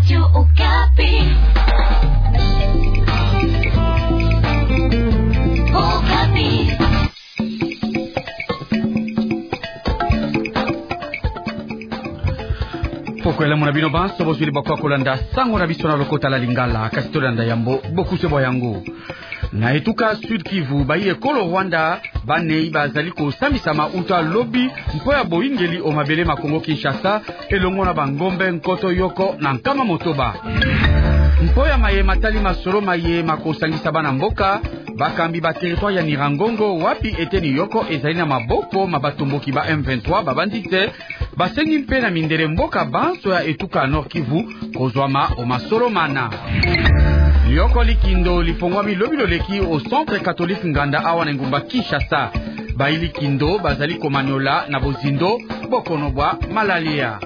Radio Okapi. Okapi. Pokwela mona bino banso bozwili bakwa kolanda sango na biso na lokota la lingala kasitolanda yambo bokuse bwa yango na etuka Sud Kivu bayi ekolo Rwanda banei bazali kosambisama uta lobi mpo ya boingeli o mabele makongo Kinshasa elongo na bangombe nkoto yoko na nkama motoba mpo ya maye matali masoro maye makosangisa bana mboka bakambi ba territoire ya Nirangongo wapi eteni yoko ezali na maboko mabatomboki ba M23 babandite basengi mpe na mindere mboka banso ya etuka Nord Kivu kozwama o masoro mana yoko likindo lifongwami lobi loleki au centre catholique nganda awa na ngumba Kinshasa baili kindo bazali komanyola na bozindo bokonobwa malalia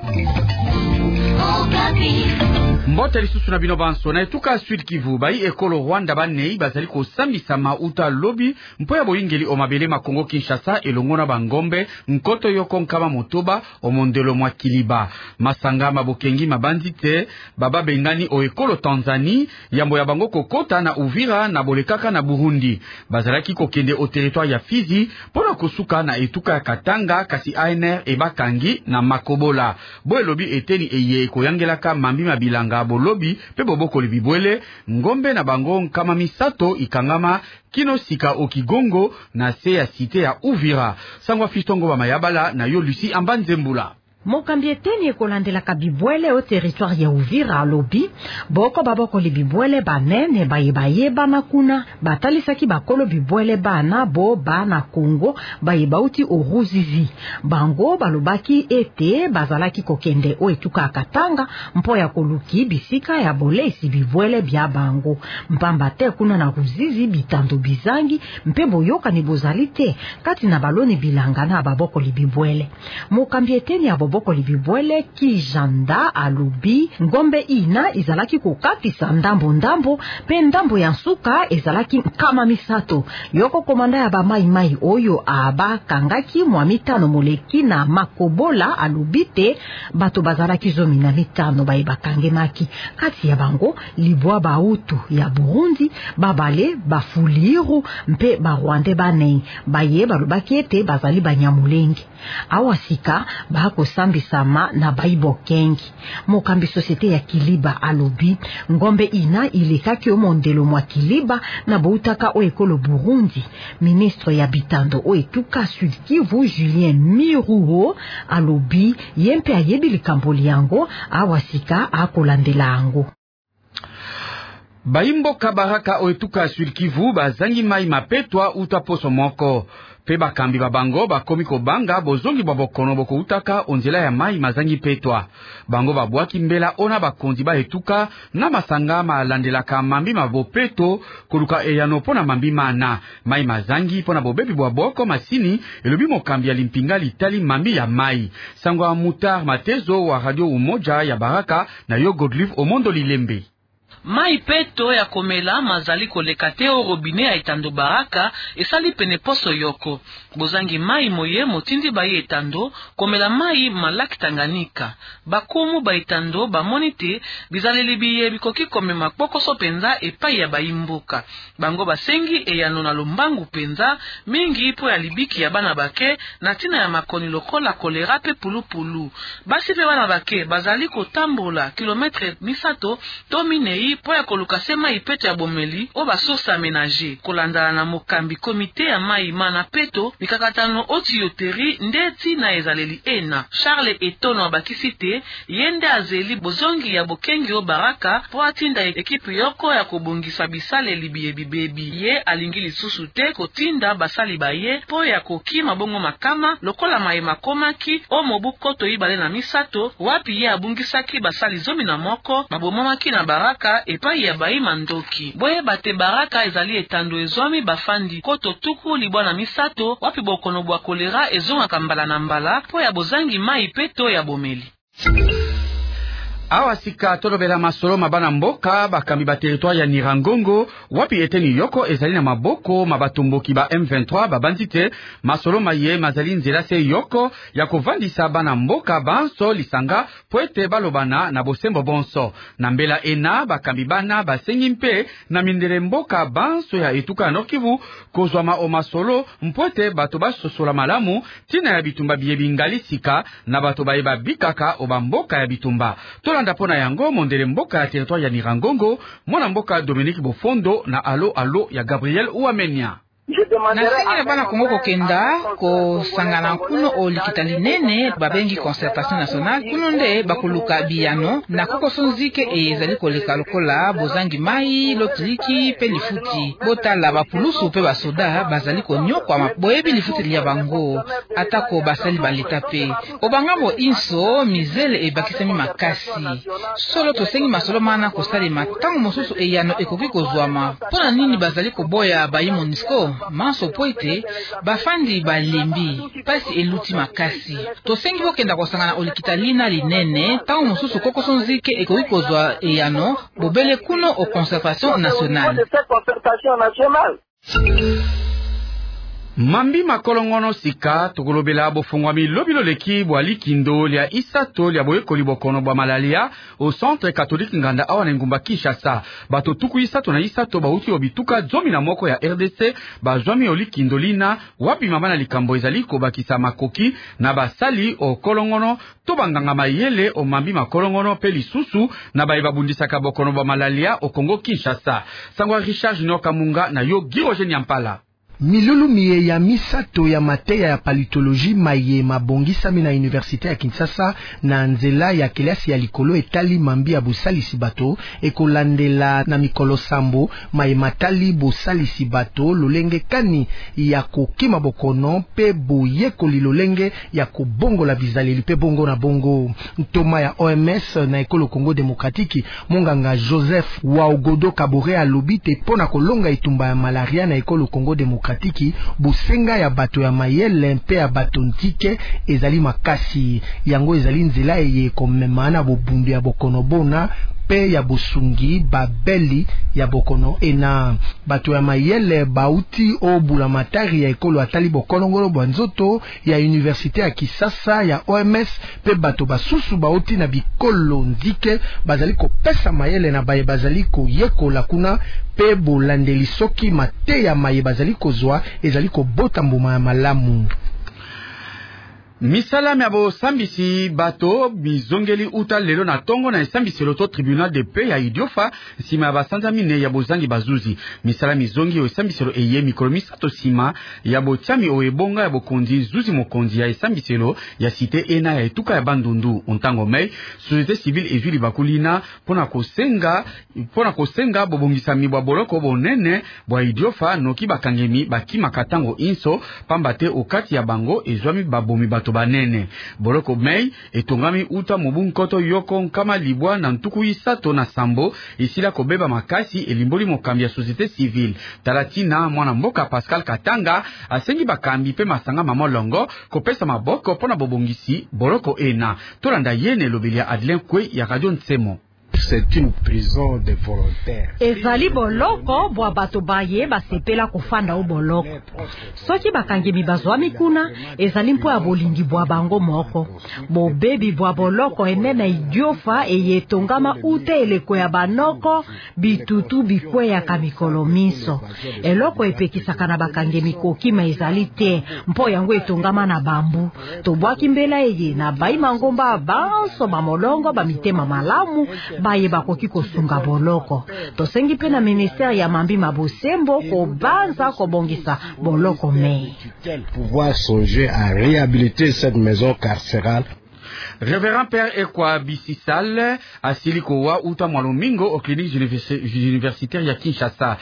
mbote lisusu na bino banso na etuka Sud Kivu bayi ekolo Rwanda banei bazali kosambisa mauta lobi mpo ya boingeli o mabele makongo Kinshasa elongo na bangombe nkoto yoko nkama motoba o mondelo mwa Kiliba masanga mabokengi mabandite baba bengani o ekolo Tanzanie yambo ya bango kokota na Uvira na bolekaka na Burundi bazalaki kokende o territoire ya Fizi pona kosuka na etuka ya Katanga kasi ANR ebakangi na Makobola boye lobi eteni eye koyangelaka mambi mabilanga bolobi pe boboko libibwele ngombe na bango nkama misato ikangama kino sika okigongo na se ya site ya Uvira sangwa fistongo ba mayabala na yo Lucy Ambanzembula mokambi eteni ekolandelaka bibwele o territoire ya Uvira alobi boko baboko libibwele banene bayeba na kuna batalisaki bakolo bibwele bana bo bana Kongo bauti o Ruzizi bango balobaki ete bazalaki kokende o etuka Katanga mpo ya koluki bisika ya bolesi bibwele bya bango mpamba te kuna na Ruzizi bitando bizangi mpe boyoka ni bozalite kati na baloni bilanga na baboko libibwele mokambi eteni ya boko libibwele Kijanda alubi ngombe ina izalaki kokatisa ndambo pe ndambo ya nsuka ezalaki kama misato yoko komanda ya ba mai oyo aba kangaki mwa mitano moleki na Makobola alubi te bato bazalaki zomi na mitano bakangemaki kati ya bango libwa bautu ya Burundi babale bafuliru mpe barwande banei baye balobaki ete bazali banyamulenge awasika bako sambisama na baibo kengi mokambi societe ya Kiliba alobi ngombe ina ilekaki o mondelo mwa Kiliba na boutaka o ekolo Burundi ministre ya bitando o etuka Sud Kivu Julien Miruho alobi yempe ayebi likambo liango awasika akolandela ango baimbo kabaraka o etuka Sud Kivu bazangi mai mapetwa uta poso moko pe bakambi babango bakomi kobanga bozongi babokono boko utaka onzela ya mai mazangi petwa bango babwaki mbela ona bakonzi ba etuka na masanga malandelaka mambi mabopeto koluka eyano pona mambi mana mai mazangi pona bobebi bwaboko masini elobi mokambi ya limpinga litali mambi ya mai sangwa Mutar Matezo wa Radio Umoja ya Baraka na yo Godlive Omondo Lilembe mai peto ya komela mazali kolekate o robine ya etando Baraka esali pene poso yoko bozangi mai moye motindi baye etando komela mai malaki Tanganyika bakumu ba etando bamonite bizaleli biye bikoki komema pokoso penza epai ya baimboka bango basengi eyano na lombangu penza mingi po ya libiki ya bana bake na tina ya makoni lokola kolera pe pulupulu basi pe bana bake bazali kotambola kilometre misato to minei po ya koluka sema ipete ya bomeli o basosa ménager kolandala na mokambi komite ya mai mana peto mikakatano otiyoteri ndeti na ezaleli ena Charles Etono bakisite yende azeli bozongi ya bokengi o Baraka po atinda ekipe yoko ya kobongisa bisale libiye bibebi ye alingi lisusu te kotinda basali baye po ya kokima bongo makama lokola mai makomaki o mobuko to ibale na misato wapi ye abungisaki basali zomi na moko babomamaki na Baraka epai ya bai mandoki boye bate Baraka ezali etando ezomi bafandi koto tuku libwana misato wapi bokono bwa kolera ezonga kambala na mbala po ya bozangi mai peto ya bomeli Awa sika tolobela masolo mabana mboka bakambi ba territoire ya Nirangongo wapi eteni yoko ezali na maboko mabatomboki ba M23 babanzite masolo maye mazali nzela se yoko ya kovandisa bana mboka banso lisanga poete balobana na bosembo bonso na mbela ena bakambi bana basengi mpe na mindele mboka banso ya etuka Nord Kivu kozwama o masolo mpoete bato basosola malamu tina ya bitumba biyebingali sika na bato bayeba bikaka oba mboka ya bitumba tolanda pona yango mondele mboka ya territoire ya Nirangongo mwana mboka Dominique Bofondo na alo ya Gabriel Ouamenia. Nasengele bana Kongo kokenda kosangana kuno olikita linene babengi concertation nationale kuno nde bakuluka biyano na kokosonzike ezali koleka lokola bozangi mai lotiliki pe lifuti botala bapulusu pe basoda bazali konyokwa maboyebi lifuti lia bango atako basali baleta pe obangambo inso mizele ebakisami makasi solo tosengi masolo mana kosalema tango mosusu eyano ekoki kozwama pona nini bazali koboya bayi MONUSCO manso poite bafandi balembi pasi eluti makasi tosengi bokenda kosangana olikita lina linene tango mosusu kokosonzike ekoki kozwa eyano bobele kuno o concertation nationale. Mambi makolongono sika tokolobela bofungwami lobilo leki bwa likindo lia isato lia boyekoli bokono bwa malaria au centre catholique nganda awa na ngumba Kinshasa bato tuku isato na isato bauti obituka zomi na moko ya RDC bazwami olikindo lina wapi mabana likambo ezali kobakisa makoki na basali o kolongono to banganga mayele o mambi makolongono pe lisusu na bayeba bundisaka bokono bwa malaria o Congo Kinshasa sangwa Richard Junior Kamunga na yo Giroje Nyampala. Milulu miye ya misato ya mateya ya palitologie maye mabongisami na université ya Kinshasa na nzela ya kelasi ya likolo etali mambi ya bosalisi bato ekolandela na mikolo sambo maye matali bosalisi bato lolenge kani ya kokima bokono pe boyekoli lolenge ya kobongola bizaleli pe bongo na bongo ntoma ya OMS na ekolo Congo Démocratique monganga Joseph Waogodo Kabore alobi te pona kolonga etumba ya malaria na ekolo Congo Démocratique busenga ya bato ya mayele mpe ya bato ntike ezali makasi yango ezali nzela eye komemana bobundu ya bokono bona pe ya bosungi babeli ya bokono ena bato ya mayele bauti o bulamatari ya ekolo atali bokolongolo bwa nzoto ya université ya Kisasa ya OMS pe bato basusu bauti na bikolo ndike bazali kopesa mayele na baye bazali koyekola kuna pe bolandeli soki mate ya maye bazali kozwa ezali kobota mbuma ya malamu. Misalami abo sambisi bato bizongeli uta lelo na tongo na esambisi loto tribunal de paix ya Idiofa sima ya basanza mine ya bozangi bazuzi misalami zongi o esambisi lo eye mikromisa to sima ya bochami o ebonga ya bokonzi zuzi mokonzi ya esambisi lo ya cité ena ya etuka ya bandundu ontango mei société civile ezuli bakulina pona kosenga bobongisami bwa boloko bonene bwa Idiofa noki bakangemi bakima katango inso pambate okati ya bango ezwami babomi bato banene boloko mei etongami uta mobunkoto yoko nkama libwa na ntuku isato na sambo isila kobeba makasi elimboli mokambi ya société civile talatina mwana mboka Pascal Katanga asengi bakambi pe masanga mamolongo kopesa maboko pona bobongisi boloko ena tolanda yene lobeli ya Adlin Kwe ya Radio Nsemo. C'est une prison de volontaires. Ezali boloko bwa bato baye basepela kofanda o boloko. Soki bakangemi bazwami kuna ezali mpo ya bolingi bwa bango moko. Bobebi bwa boloko enena Idiofa eyetongama ute eleko ya banoko bitutu bikwe ya kamikolo miso. Eloko epekisaka na bakangemi kokima ezali te mpo yango etongama na bambu. Tobwaki mbela eye na bayi mangomba banso mamolongo bamitema malamu baye bakoki kosunga boloko. Tosengi pe na ministère ya mambi mabosembo kobanza kobongisa boloko mei. Pouvoir songer à réhabiliter cette maison carcérale. Révérend Père Ekwa Bisisal asili kowa uta mwalomingo au clinique universitaire ya Kinshasa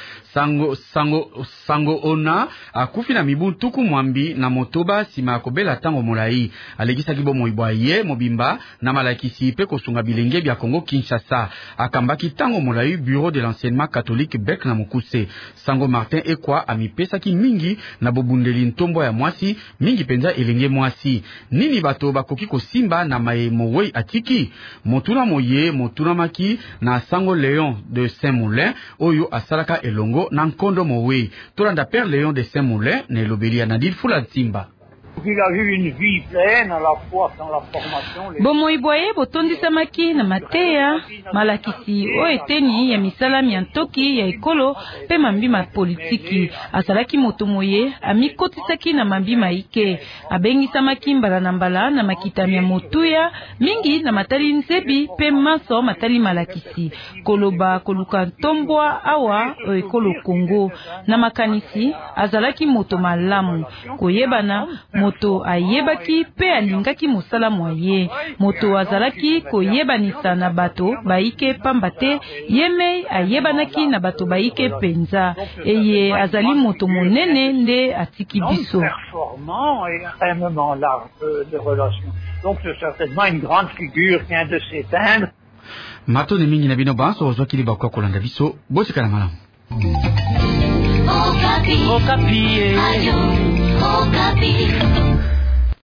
sango ona akufi na mibu tuku mwambi na motoba sima kobela tango molai alegisa kibo moibwaye mobimba na malakisi pe kosunga bilenge bya Congo Kinshasa akambaki tango molai bureau de l'enseignement catholique Bec na Mukuse Sango Martin Ekwa amipesa ki mingi na bobundeli ntombo ya mwasi mingi penza elenge mwasi nini bato bakoki kosimba asalaka na Mowe atiki motuna moye motuna maki na Sango Léon de Saint-Moulin oyo asalaka elongo na Nkondo Mowe tolanda Père Léon de Saint-Moulin na Lobelia na Dilfula Timba. Il a eu une vie pleine à la fois dans la formation. Bomoi boye botondisamaki na mateya malakisi o eteni ya misala miantoki ya ekolo pe mambima politiki asalaki moto moye amikotisaki na mambima ike abengisamaki mbala na mbala na makitami ya motuya mingi na matali nzebi pe maso matali malakisi koloba koluka ntombwa awa o ekolo Kongo na makanisi azalaki moto malamu koyebana moto ayebaki pe alingaki mosala mwaye moto azalaki koyebanisa na bato baike pambate yeme ayebanaki na bato baike penza eye azali moto monene nde atiki biso. Donc c'est certainement une grande figure qui vient de s'éteindre. Matone mingi na bino banso ozwakili bakwa kolanda biso bosikala malamu. Okapi. Okapi. Ayo. Okapi.